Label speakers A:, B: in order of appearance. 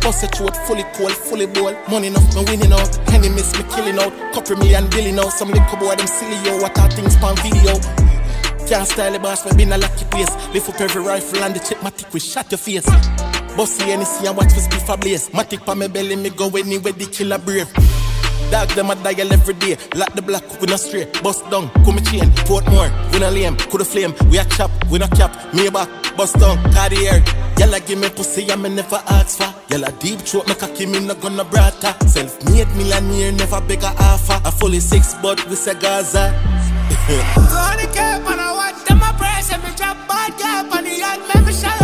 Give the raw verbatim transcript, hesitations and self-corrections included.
A: Bust a throat, fully cold, fully bold. Money enough, me winning out. Enemies, me killing out. Couple million billion out. Some little boy, them silly yo. What are things pan video? Can't style the boss, me been a lucky place. Lift up every rifle and the check matic, we shot your face. Bossy N C and watch for speed for blaze. Matic pa me belly, me go anywhere the killer brave. Dog them a dial every day. Lock the block, we no straight. Bust down, come me chain. Portmore, we no lame. Coulda flame, we a chop, we no cap. Me back, bust down, Cartier. Yalla give me pussy and me never ask for. Yalla deep throat, me cocky, me no gonna brata. Self-made millionaire, never beg a offer. A fully six, but we say Gaza.
B: Gonna cap on a watch them a press. Every drop bad cap on the yard, make me shut